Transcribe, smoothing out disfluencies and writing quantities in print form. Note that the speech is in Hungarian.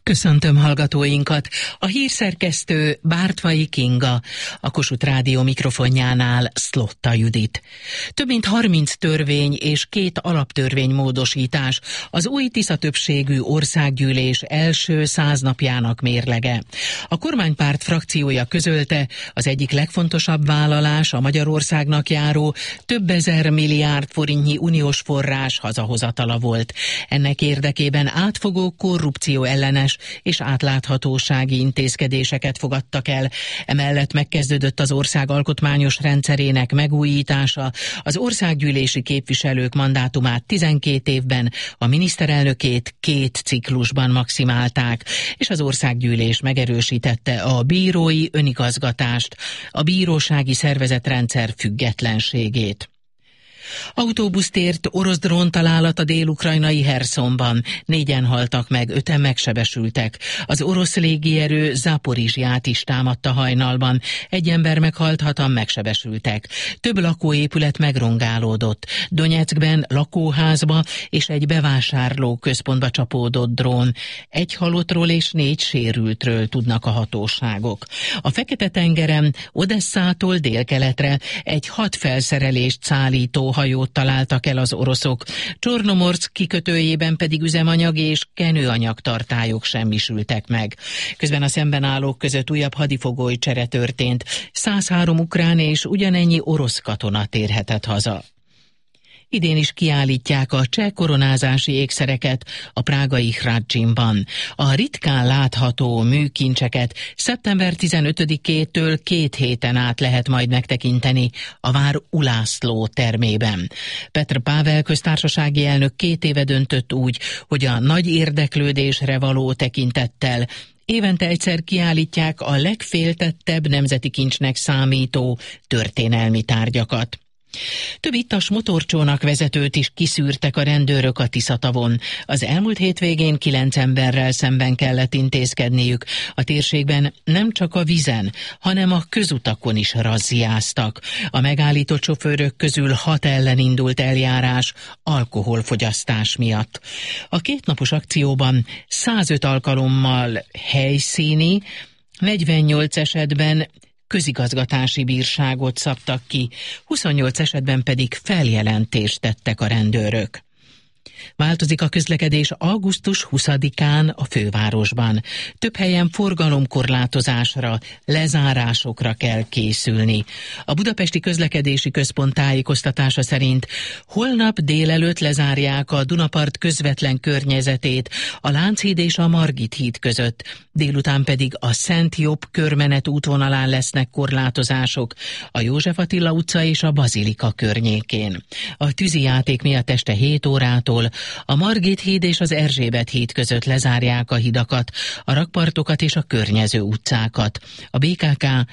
Köszöntöm hallgatóinkat! A hírszerkesztő Bártfai Kinga, a Kossuth Rádió mikrofonjánál Szlotta Judit. Több mint 30 törvény és 2 alaptörvény módosítás az új Tisza többségű országgyűlés első 100 napjának mérlege. A kormánypárt frakciója közölte, az egyik legfontosabb vállalás a Magyarországnak járó több ezer milliárd forintnyi uniós forrás hazahozatala volt. Ennek érdekében átfogó korrupció ellenes és átláthatósági intézkedéseket fogadtak el. Emellett megkezdődött az ország alkotmányos rendszerének megújítása, az országgyűlési képviselők mandátumát 12 évben, a miniszterelnökét 2 ciklusban maximálták, és az országgyűlés megerősítette a bírói önigazgatást, a bírósági szervezetrendszer függetlenségét. Autóbuszt ért orosz dróntalálat a dél-ukrajnai Herszonban. 4-en haltak meg, 5-en megsebesültek. Az orosz légierő Zaporizsját is támadta hajnalban. 1 ember meghalt, 6-an megsebesültek. Több lakóépület megrongálódott. Donyeckben lakóházba és egy bevásárló központba csapódott drón. 1 halottról és 4 sérültről tudnak a hatóságok. A Fekete-tengeren Odesszától délkeletre egy 6 felszerelést szállító hajót találtak el az oroszok. Csornomorszk kikötőjében pedig üzemanyag és kenőanyagtartályok semmisültek meg. Közben a szemben állók között újabb hadifogolycsere történt. 103 ukrán és ugyanennyi orosz katona térhetett haza. Idén is kiállítják a cseh koronázási ékszereket a prágai Hradzsimban. A ritkán látható műkincseket szeptember 15-től 2 héten át lehet majd megtekinteni a vár Ulászló termében. Petr Pável köztársasági elnök 2 éve döntött úgy, hogy a nagy érdeklődésre való tekintettel évente egyszer kiállítják a legféltettebb nemzeti kincsnek számító történelmi tárgyakat. Több ittas motorcsónak vezetőt is kiszűrtek a rendőrök a Tiszatavon. Az elmúlt hétvégén 9 emberrel szemben kellett intézkedniük. A térségben nem csak a vízen, hanem a közutakon is razziáztak. A megállított sofőrök közül 6 ellen indult eljárás alkoholfogyasztás miatt. A 2 napos akcióban 105 alkalommal helyszíni, 48 esetben közigazgatási bírságot szabtak ki, 28 esetben pedig feljelentést tettek a rendőrök. Változik a közlekedés augusztus 20-án a fővárosban. Több helyen forgalomkorlátozásra, lezárásokra kell készülni. A Budapesti Közlekedési Központ tájékoztatása szerint holnap délelőtt lezárják a Dunapart közvetlen környezetét, a Lánchíd és a Margit híd között. Délután pedig a Szent Jobb körmenet útvonalán lesznek korlátozások, a József Attila utca és a Bazilika környékén. A tűzijáték miatt este 7 órától a Margit híd és az Erzsébet híd között lezárják a hidakat, a rakpartokat és a környező utcákat. A BKK